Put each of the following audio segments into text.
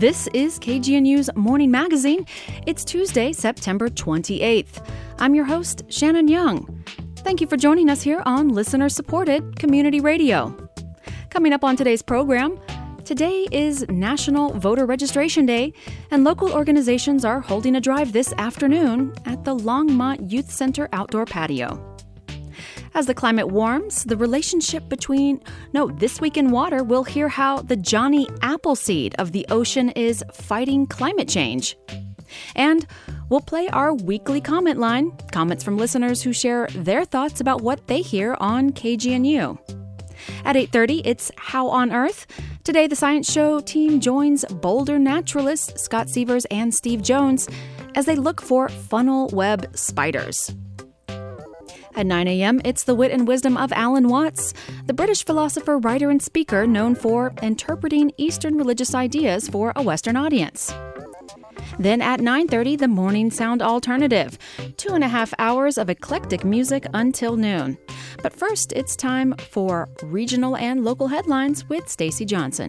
This is KGNU's Morning Magazine. It's Tuesday, September 28th. I'm your host, Shannon Young. Thank you for joining us here on listener-supported community radio. Coming up on today's program, today is National Voter Registration Day, and local organizations are holding a drive this afternoon at the Longmont Youth Center outdoor patio. As the climate warms, the relationship This Week in Water, we'll hear how the Johnny Appleseed of the ocean is fighting climate change. And we'll play our weekly comment line, comments from listeners who share their thoughts about what they hear on KGNU. At 8:30, it's How on Earth. Today, the Science Show team joins Boulder naturalists Scott Sievers and Steve Jones as they look for funnel web spiders. At 9 a.m., it's the wit and wisdom of Alan Watts, the British philosopher, writer, and speaker known for interpreting Eastern religious ideas for a Western audience. Then at 9:30, the Morning Sound Alternative, 2.5 hours of eclectic music until noon. But first, it's time for regional and local headlines with Stacy Johnson.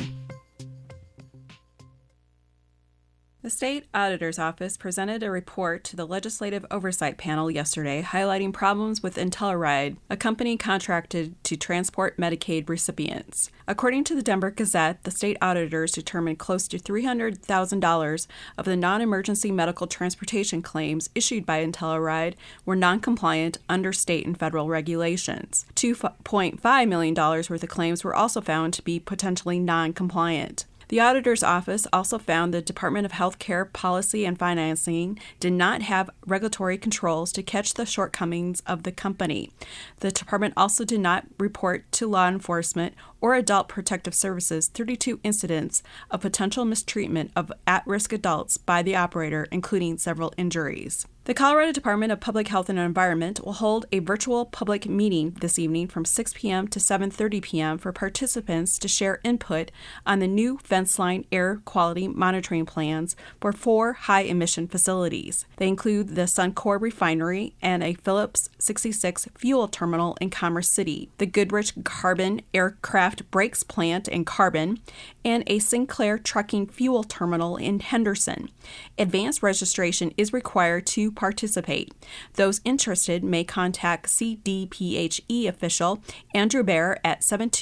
The State Auditor's Office presented a report to the Legislative Oversight Panel yesterday highlighting problems with IntelliRide, a company contracted to transport Medicaid recipients. According to the Denver Gazette, the state auditors determined close to $300,000 of the non-emergency medical transportation claims issued by IntelliRide were non-compliant under state and federal regulations. $2.5 million worth of claims were also found to be potentially non-compliant. The Auditor's Office also found the Department of Health Care Policy and Financing did not have regulatory controls to catch the shortcomings of the company. The department also did not report to law enforcement or Adult Protective Services 32 incidents of potential mistreatment of at-risk adults by the operator, including several injuries. The Colorado Department of Public Health and Environment will hold a virtual public meeting this evening from 6 p.m. to 7:30 p.m. for participants to share input on the new fence line air quality monitoring plans for 4 high-emission facilities. They include the Suncor Refinery and a Phillips 66 fuel terminal in Commerce City, the Goodrich Carbon Aircraft Brakes Plant in Carbon, and a Sinclair Trucking Fuel Terminal in Henderson. Advanced registration is required to participate. Those interested may contact CDPHE official Andrew Bear at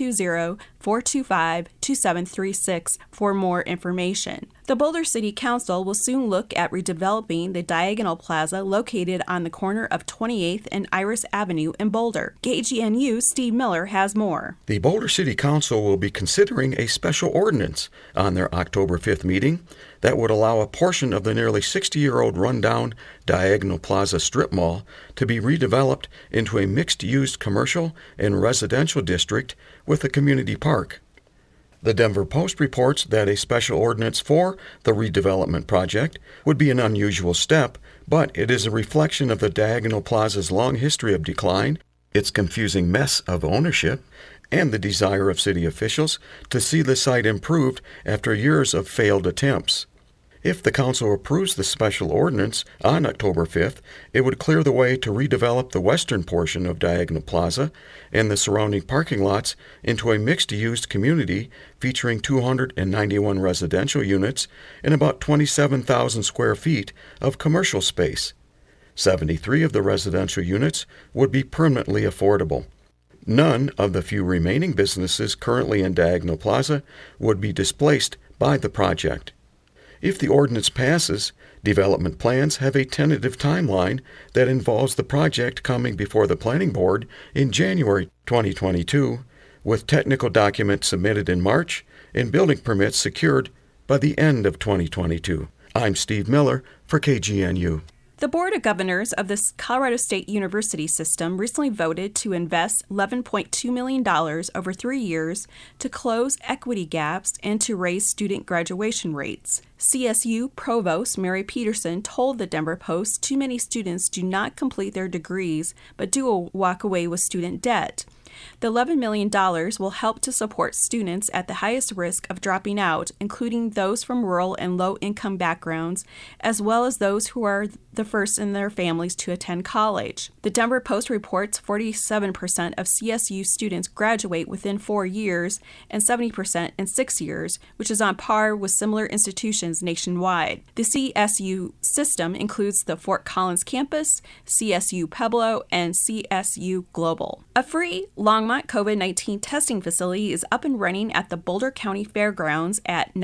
720-425-2736 for more information. The Boulder City Council will soon look at redeveloping the Diagonal Plaza located on the corner of 28th and Iris Avenue in Boulder. KGNU's Steve Miller has more. The Boulder City Council will be considering a special ordinance on their October 5th meeting that would allow a portion of the nearly 60-year-old rundown Diagonal Plaza strip mall to be redeveloped into a mixed-use commercial and residential district with a community park. The Denver Post reports that a special ordinance for the redevelopment project would be an unusual step, but it is a reflection of the Diagonal Plaza's long history of decline, its confusing mess of ownership, and the desire of city officials to see the site improved after years of failed attempts. If the council approves the special ordinance on October 5th, it would clear the way to redevelop the western portion of Diagonal Plaza and the surrounding parking lots into a mixed-use community featuring 291 residential units and about 27,000 square feet of commercial space. 73 of the residential units would be permanently affordable. None of the few remaining businesses currently in Diagonal Plaza would be displaced by the project. If the ordinance passes, development plans have a tentative timeline that involves the project coming before the Planning Board in January 2022, with technical documents submitted in March and building permits secured by the end of 2022. I'm Steve Miller for KGNU. The Board of Governors of the Colorado State University System recently voted to invest $11.2 million over 3 years to close equity gaps and to raise student graduation rates. CSU Provost Mary Peterson told the Denver Post too many students do not complete their degrees but do walk away with student debt. The $11 million will help to support students at the highest risk of dropping out, including those from rural and low-income backgrounds, as well as those who are the first in their families to attend college. The Denver Post reports 47% of CSU students graduate within 4 years and 70% in 6 years, which is on par with similar institutions nationwide. The CSU system includes the Fort Collins campus, CSU Pueblo, and CSU Global. A free Longmont COVID-19 testing facility is up and running at the Boulder County Fairgrounds at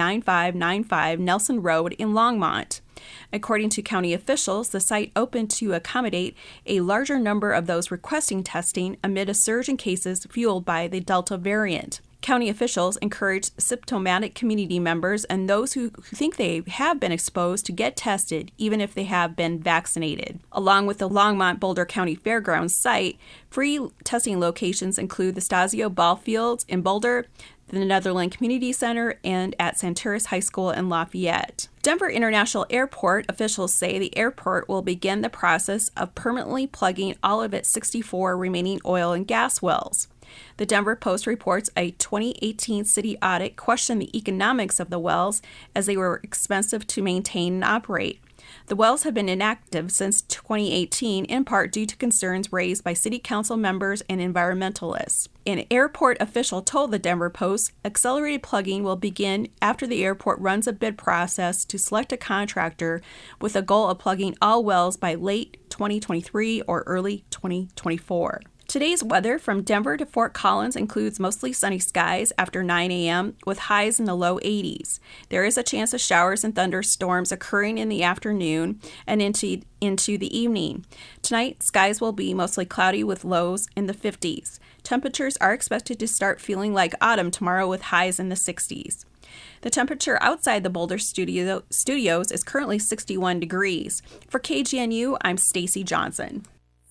9595 Nelson Road in Longmont. According to county officials, the site opened to accommodate a larger number of those requesting testing amid a surge in cases fueled by the Delta variant. County officials encourage symptomatic community members and those who think they have been exposed to get tested, even if they have been vaccinated. Along with the Longmont Boulder County Fairgrounds site, free testing locations include the Stasio Ball Fields in Boulder, the Netherland Community Center, and at Santurce High School in Lafayette. Denver International Airport officials say the airport will begin the process of permanently plugging all of its 64 remaining oil and gas wells. The Denver Post reports a 2018 city audit questioned the economics of the wells as they were expensive to maintain and operate. The wells have been inactive since 2018, in part due to concerns raised by city council members and environmentalists. An airport official told the Denver Post accelerated plugging will begin after the airport runs a bid process to select a contractor with a goal of plugging all wells by late 2023 or early 2024. Today's weather from Denver to Fort Collins includes mostly sunny skies after 9 a.m. with highs in the low 80s. There is a chance of showers and thunderstorms occurring in the afternoon and into the evening. Tonight, skies will be mostly cloudy with lows in the 50s. Temperatures are expected to start feeling like autumn tomorrow with highs in the 60s. The temperature outside the Boulder studios is currently 61 degrees. For KGNU, I'm Stacy Johnson.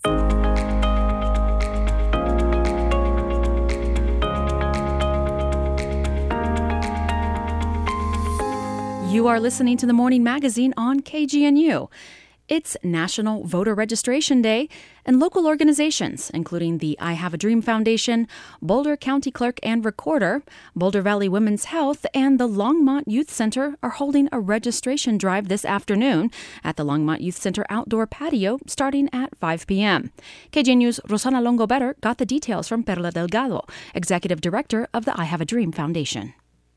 You are listening to the Morning Magazine on KGNU. It's National Voter Registration Day, and local organizations, including the I Have a Dream Foundation, Boulder County Clerk and Recorder, Boulder Valley Women's Health, and the Longmont Youth Center are holding a registration drive this afternoon at the Longmont Youth Center outdoor patio starting at 5 p.m. KGNU's Rosana Longo-Better got the details from Perla Delgado, Executive Director of the I Have a Dream Foundation.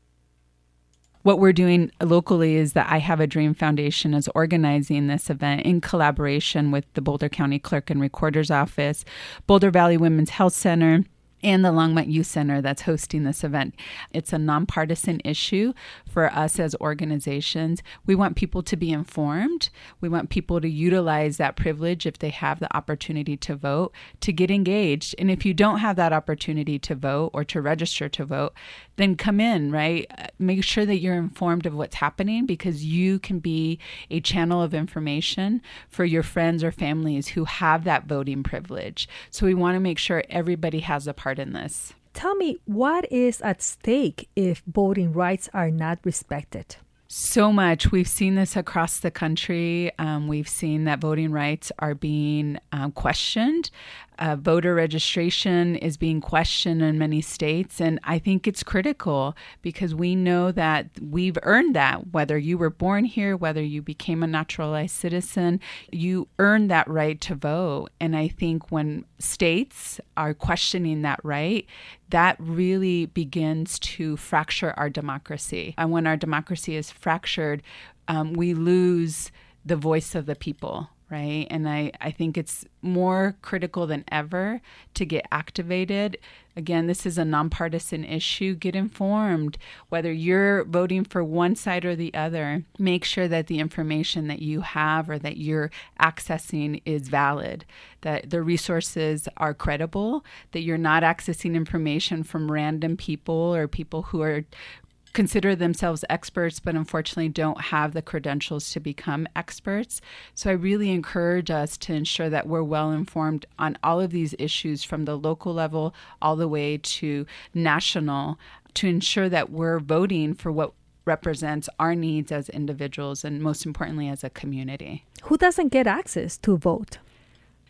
What we're doing locally is that I Have a Dream Foundation is organizing this event in collaboration with the Boulder County Clerk and Recorder's Office, Boulder Valley Women's Health Center, and the Longmont Youth Center that's hosting this event. It's a nonpartisan issue for us as organizations. We want people to be informed. We want people to utilize that privilege if they have the opportunity to vote, to get engaged. And if you don't have that opportunity to vote or to register to vote, then come in, right? Make sure that you're informed of what's happening, because you can be a channel of information for your friends or families who have that voting privilege. So we want to make sure everybody has a part in this. Tell me, what is at stake if voting rights are not respected? So much. We've seen this across the country. We've seen that voting rights are being questioned. Voter registration is being questioned in many states, and I think it's critical because we know that we've earned that. Whether you were born here, whether you became a naturalized citizen, you earned that right to vote. And I think when states are questioning that right, that really begins to fracture our democracy. And when our democracy is fractured, we lose the voice of the people. Right. And I think it's more critical than ever to get activated. Again, this is a nonpartisan issue. Get informed. Whether you're voting for one side or the other, make sure that the information that you have or that you're accessing is valid, that the resources are credible, that you're not accessing information from random people or people who are consider themselves experts, but unfortunately don't have the credentials to become experts. So I really encourage us to ensure that we're well informed on all of these issues from the local level all the way to national, to ensure that we're voting for what represents our needs as individuals and most importantly as a community. Who doesn't get access to vote?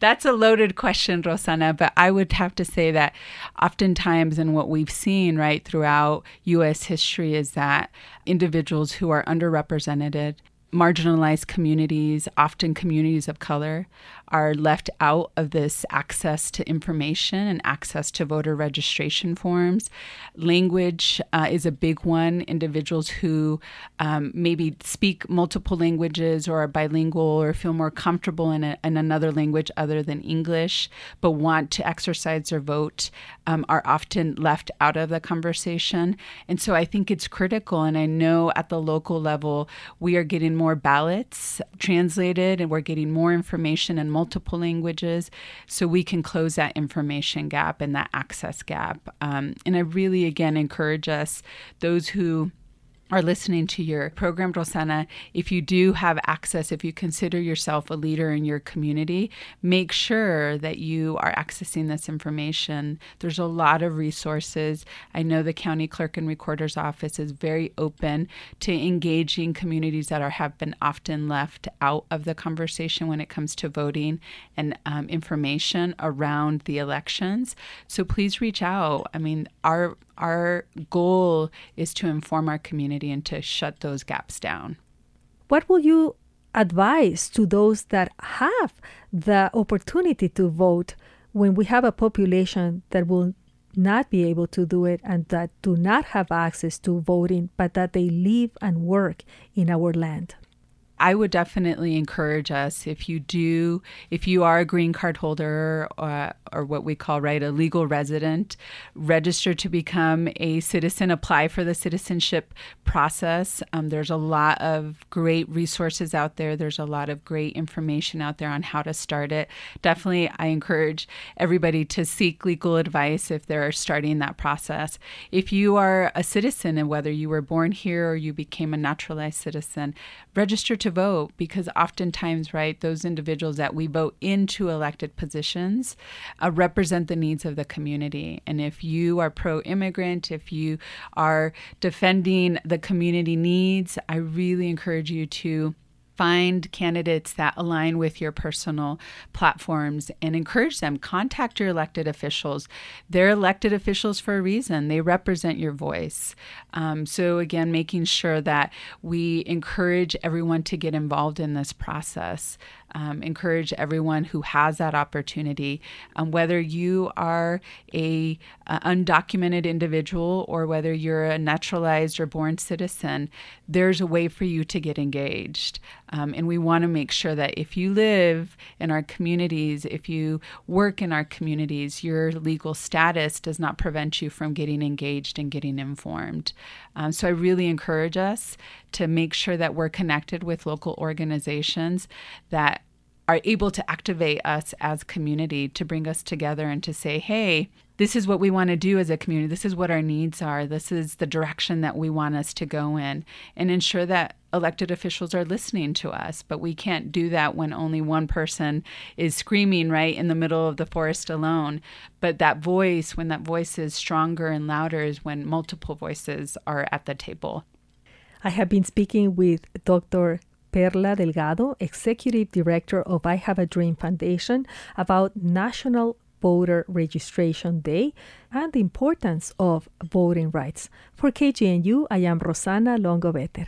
That's a loaded question, Rosana, but I would have to say that oftentimes, and what we've seen right throughout U.S. history, is that individuals who are underrepresented, marginalized communities, often communities of color, are left out of this access to information and access to voter registration forms. Language is a big one. Individuals who maybe speak multiple languages or are bilingual or feel more comfortable in another language other than English, but want to exercise their vote, are often left out of the conversation. And so I think it's critical. And I know at the local level, we are getting more ballots translated and we're getting more information in multiple languages so we can close that information gap and that access gap. And I really, again, encourage us, those who are listening to your program, Rosana, if you do have access, if you consider yourself a leader in your community, make sure that you are accessing this information. There's a lot of resources. I know the County Clerk and Recorder's Office is very open to engaging communities that have been often left out of the conversation when it comes to voting and information around the elections. So please reach out. I mean, our goal is to inform our community and to shut those gaps down. What will you advise to those that have the opportunity to vote when we have a population that will not be able to do it and that do not have access to voting, but that they live and work in our land? I would definitely encourage us, if you are a green card holder or what we call, right, a legal resident, register to become a citizen, apply for the citizenship process. There's a lot of great resources out there. There's a lot of great information out there on how to start it. Definitely, I encourage everybody to seek legal advice if they're starting that process. If you are a citizen, and whether you were born here or you became a naturalized citizen, register to vote, because oftentimes, right, those individuals that we vote into elected positions represent the needs of the community. And if you are pro-immigrant, if you are defending the community needs, I really encourage you to find candidates that align with your personal platforms and encourage them. Contact your elected officials. They're elected officials for a reason. They represent your voice. So again, making sure that we encourage everyone to get involved in this process. Encourage everyone who has that opportunity, whether you are a undocumented individual or whether you're a naturalized or born citizen, there's a way for you to get engaged. And we want to make sure that if you live in our communities, if you work in our communities, your legal status does not prevent you from getting engaged and getting informed. So I really encourage us to make sure that we're connected with local organizations that are able to activate us as community, to bring us together and to say, hey, this is what we want to do as a community. This is what our needs are. This is the direction that we want us to go in, and ensure that elected officials are listening to us. But we can't do that when only one person is screaming right in the middle of the forest alone. But that voice, when that voice is stronger and louder, is when multiple voices are at the table. I have been speaking with Dr. Perla Delgado, Executive Director of I Have a Dream Foundation, about National Voter Registration Day and the importance of voting rights. For KGNU, I am Rosana Longo-Better.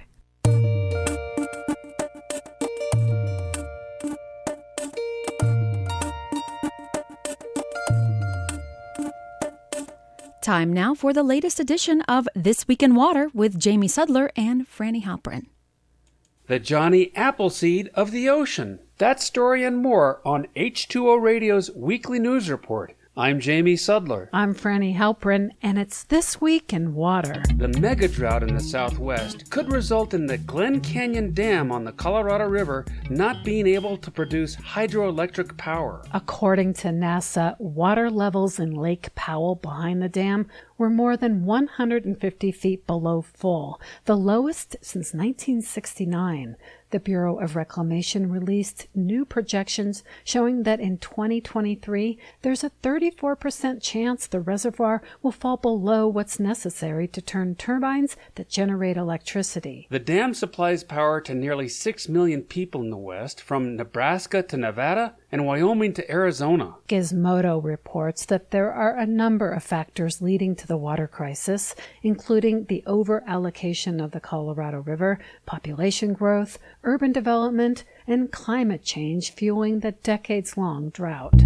Time now for the latest edition of This Week in Water with Jamie Sudler and Franny Halprin. The Johnny Appleseed of the Ocean. That story and more on H2O Radio's Weekly News Report. I'm Jamie Sudler. I'm Franny Halprin, and it's This Week in Water. The mega drought in the Southwest could result in the Glen Canyon Dam on the Colorado River not being able to produce hydroelectric power. According to NASA, water levels in Lake Powell behind the dam were more than 150 feet below full, the lowest since 1969. The Bureau of Reclamation released new projections showing that in 2023, there's a 34% chance the reservoir will fall below what's necessary to turn turbines that generate electricity. The dam supplies power to nearly 6 million people in the West, from Nebraska to Nevada and Wyoming to Arizona. Gizmodo reports that there are a number of factors leading to the water crisis, including the over-allocation of the Colorado River, population growth, urban development, and climate change fueling the decades-long drought.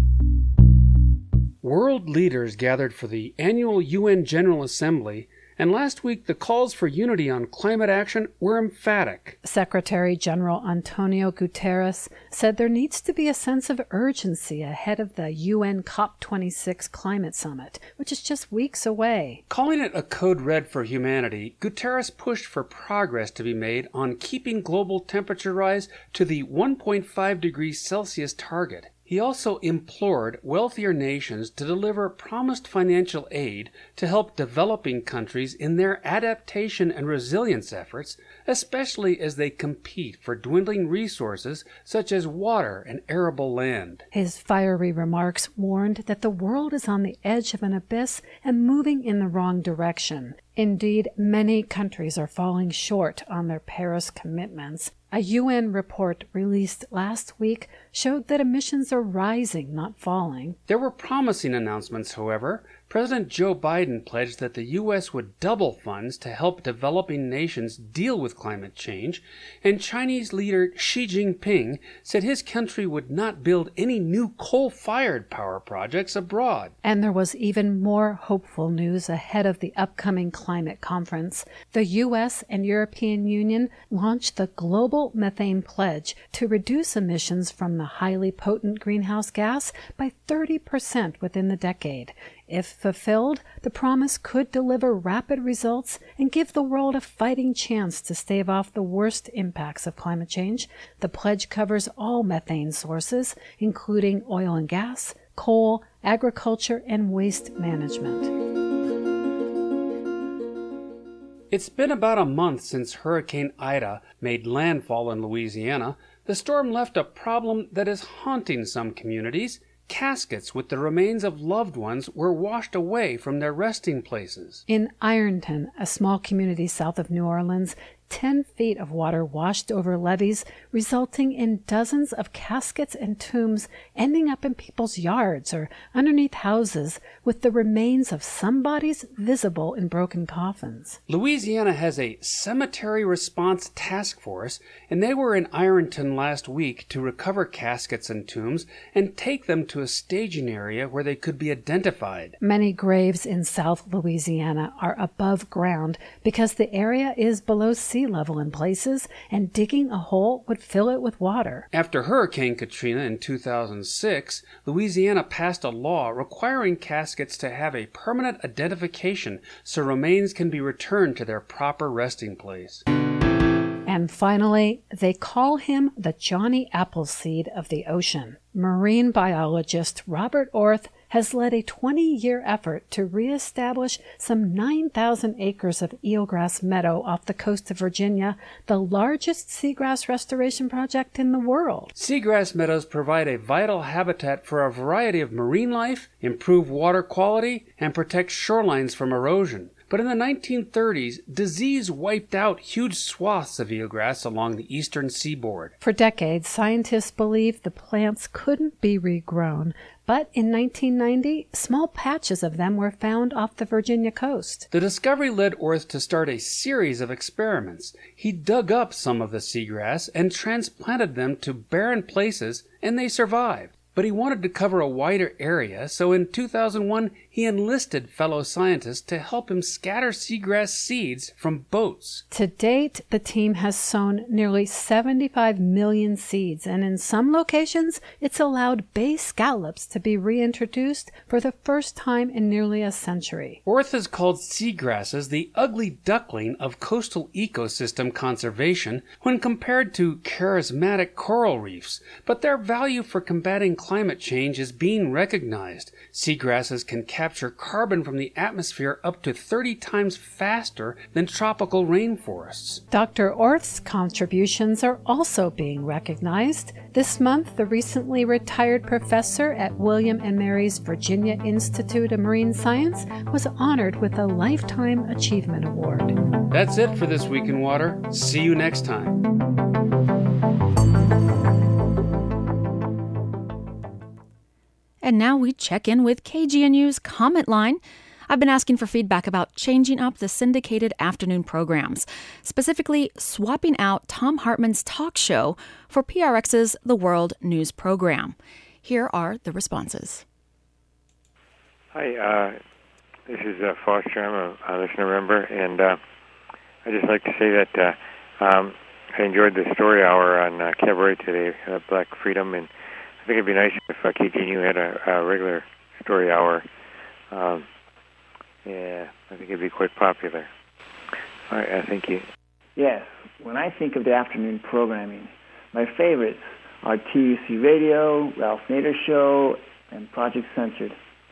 World leaders gathered for the annual UN General Assembly, and last week the calls for unity on climate action were emphatic. Secretary General Antonio Guterres said there needs to be a sense of urgency ahead of the UN COP26 climate summit, which is just weeks away. Calling it a code red for humanity, Guterres pushed for progress to be made on keeping global temperature rise to the 1.5 degrees Celsius target. He also implored wealthier nations to deliver promised financial aid to help developing countries in their adaptation and resilience efforts, especially as they compete for dwindling resources such as water and arable land. His fiery remarks warned that the world is on the edge of an abyss and moving in the wrong direction. Indeed, many countries are falling short on their Paris commitments. A UN report released last week showed that emissions are rising, not falling. There were promising announcements, however. President Joe Biden pledged that the U.S. would double funds to help developing nations deal with climate change, and Chinese leader Xi Jinping said his country would not build any new coal-fired power projects abroad. And there was even more hopeful news ahead of the upcoming climate conference. The U.S. and European Union launched the Global Methane Pledge to reduce emissions from the highly potent greenhouse gas by 30% within the decade. If fulfilled, the promise could deliver rapid results and give the world a fighting chance to stave off the worst impacts of climate change. The pledge covers all methane sources, including oil and gas, coal, agriculture, and waste management. It's been about a month since Hurricane Ida made landfall in Louisiana. The storm left a problem that is haunting some communities. Caskets with the remains of loved ones were washed away from their resting places. In Ironton, a small community south of New Orleans, 10 feet of water washed over levees, resulting in dozens of caskets and tombs ending up in people's yards or underneath houses, with the remains of some bodies visible in broken coffins. Louisiana has a cemetery response task force, and they were in Ironton last week to recover caskets and tombs and take them to a staging area where they could be identified. Many graves in South Louisiana are above ground because the area is below sea level in places, and digging a hole would fill it with water. After Hurricane Katrina in 2006, Louisiana passed a law requiring caskets to have a permanent identification so remains can be returned to their proper resting place. And finally, they call him the Johnny Appleseed of the ocean. Marine biologist Robert Orth has led a 20-year effort to reestablish some 9,000 acres of eelgrass meadow off the coast of Virginia, the largest seagrass restoration project in the world. Seagrass meadows provide a vital habitat for a variety of marine life, improve water quality, and protect shorelines from erosion. But in the 1930s, disease wiped out huge swaths of eelgrass along the eastern seaboard. For decades, scientists believed the plants couldn't be regrown, but in 1990, small patches of them were found off the Virginia coast. The discovery led Orth to start a series of experiments. He dug up some of the seagrass and transplanted them to barren places, and they survived. But he wanted to cover a wider area, so in 2001 he enlisted fellow scientists to help him scatter seagrass seeds from boats. To date, the team has sown nearly 75 million seeds, and in some locations it's allowed bay scallops to be reintroduced for the first time in nearly a century. Orth has called seagrasses the ugly duckling of coastal ecosystem conservation when compared to charismatic coral reefs, but their value for combating climate change is being recognized. Seagrasses can capture carbon from the atmosphere up to 30 times faster than tropical rainforests. Dr. Orth's contributions are also being recognized. This month, the recently retired professor at William & Mary's Virginia Institute of Marine Science was honored with a Lifetime Achievement Award. That's it for This Week in Water. See you next time. And now we check in with KGNU's comment line. I've been asking for feedback about changing up the syndicated afternoon programs, specifically swapping out Thom Hartmann's talk show for PRX's The World News program. Here are the responses. Hi, this is Foster. I'm a listener member, and I'd just like to say that I enjoyed the story hour on Cabaret today, Black Freedom, and I think it'd be nice if KGNU had a regular story hour. Yeah, I think it'd be quite popular. All right, thank you. Yes, when I think of the afternoon programming, my favorites are TUC Radio, Ralph Nader Show, and Project Censored.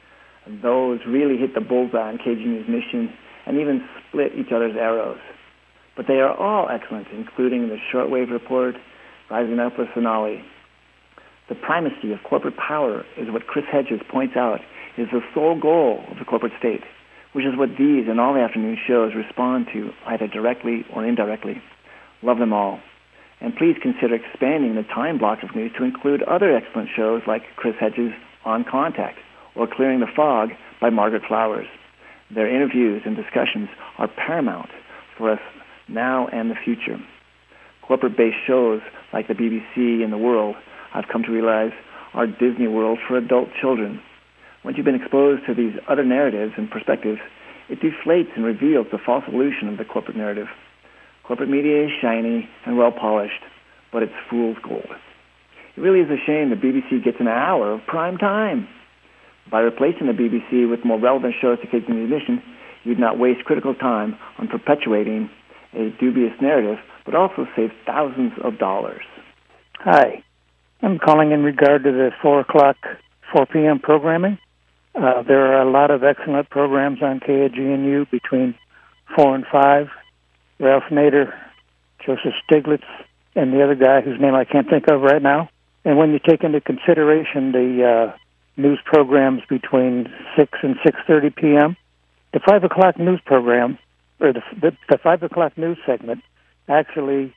Those really hit the bullseye on KGNU's mission and even split each other's arrows. But they are all excellent, including the Shortwave Report, Rising Up with Sonali. The primacy of corporate power is what Chris Hedges points out is the sole goal of the corporate state, which is what these and all the afternoon shows respond to, either directly or indirectly. Love them all. And please consider expanding the time block of news to include other excellent shows like Chris Hedges' On Contact or Clearing the Fog by Margaret Flowers. Their interviews and discussions are paramount for us now and the future. Corporate-based shows like the BBC and The World, I've come to realize, are Disney World for adult children. Once you've been exposed to these other narratives and perspectives, it deflates and reveals the false illusion of the corporate narrative. Corporate media is shiny and well-polished, but it's fool's gold. It really is a shame the BBC gets an hour of prime time. By replacing the BBC with more relevant shows to KGNU's mission, you'd not waste critical time on perpetuating a dubious narrative, but also save thousands of dollars. Hi. I'm calling in regard to the 4 p.m. programming. There are a lot of excellent programs on KGNU between 4 and 5. Ralph Nader, Joseph Stiglitz, and the other guy whose name I can't think of right now. And when you take into consideration the news programs between 6 and 6:30 p.m., the 5 o'clock news program, or the 5 o'clock news segment, actually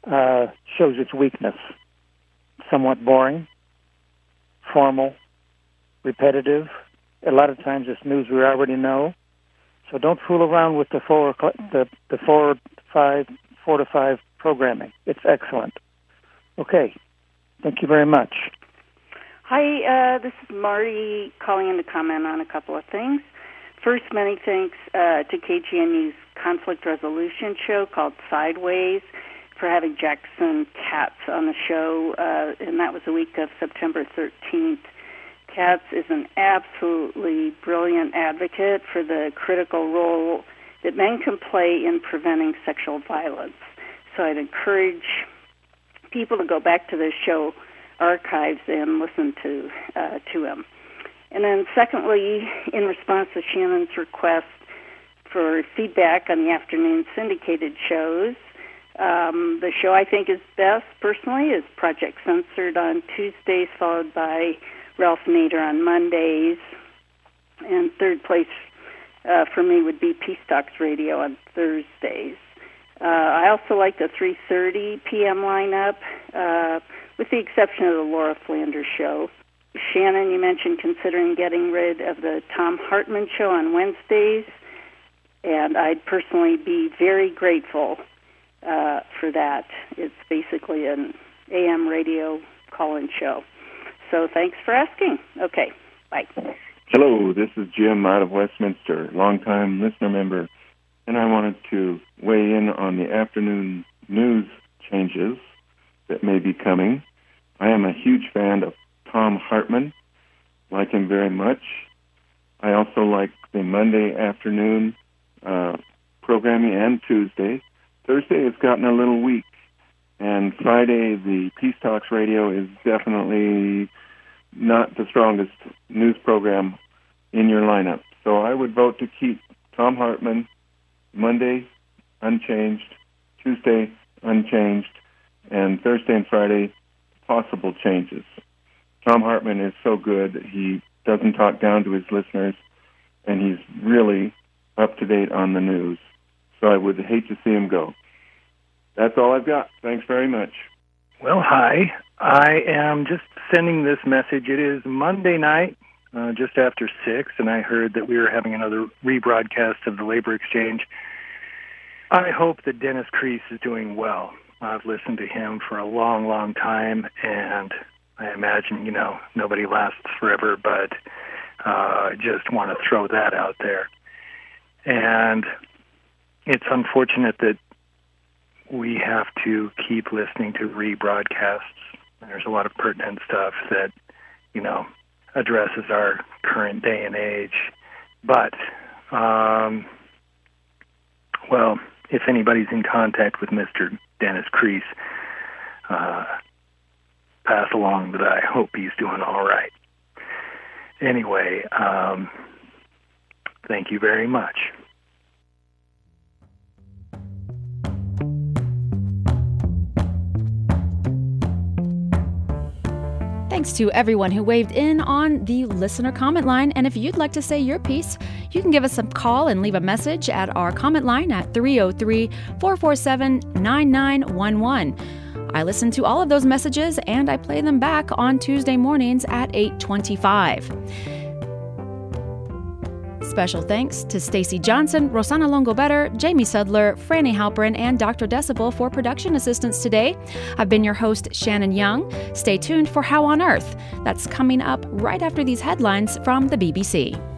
shows its weakness. Somewhat boring, formal, repetitive. A lot of times it's news we already know. So don't fool around with the 4 to 5 programming. It's excellent. Okay. Thank you very much. Hi, this is Marty calling in to comment on a couple of things. First, many thanks to KGNU's conflict resolution show called Sideways for having Jackson Katz on the show, and that was the week of September 13th. Katz is an absolutely brilliant advocate for the critical role that men can play in preventing sexual violence. So I'd encourage people to go back to the show archives and listen to him. And then secondly, in response to Shannon's request for feedback on the afternoon syndicated shows, the show I think is best, personally, is Project Censored on Tuesdays, followed by Ralph Nader on Mondays. And third place for me would be Peace Talks Radio on Thursdays. I also like the 3:30 p.m. lineup, with the exception of the Laura Flanders show. Shannon, you mentioned considering getting rid of the Thom Hartmann show on Wednesdays, and I'd personally be very grateful for that. It's basically an AM radio call-in show. So thanks for asking. Okay, bye. Hello, this is Jim out of Westminster, longtime listener member, and I wanted to weigh in on the afternoon news changes that may be coming. I am a huge fan of Thom Hartmann, like him very much. I also like the Monday afternoon programming and Tuesday. Thursday has gotten a little weak, and Friday the Peace Talks Radio is definitely not the strongest news program in your lineup. So I would vote to keep Thom Hartmann Monday unchanged, Tuesday unchanged, and Thursday and Friday possible changes. Thom Hartmann is so good. He doesn't talk down to his listeners, and he's really up to date on the news. So I would hate to see him go. That's all I've got. Thanks very much. Well, hi. I am just sending this message. It is Monday night, just after 6, and I heard that we were having another rebroadcast of the Labor Exchange. I hope that Dennis Kreis is doing well. I've listened to him for a long, long time, and I imagine, nobody lasts forever, but I just want to throw that out there. And it's unfortunate that we have to keep listening to rebroadcasts. There's a lot of pertinent stuff that, addresses our current day and age. But, well, if anybody's in contact with Mr. Dennis Kreis, pass along that I hope he's doing all right. Anyway, thank you very much. Thanks to everyone who waved in on the listener comment line. And if you'd like to say your piece, you can give us a call and leave a message at our comment line at 303-447-9911. I listen to all of those messages and I play them back on Tuesday mornings at 8:25. Special thanks to Stacy Johnson, Rosanna Longo-Better, Jamie Sudler, Franny Halperin, and Dr. Decibel for production assistance today. I've been your host, Shannon Young. Stay tuned for How on Earth. That's coming up right after these headlines from the BBC.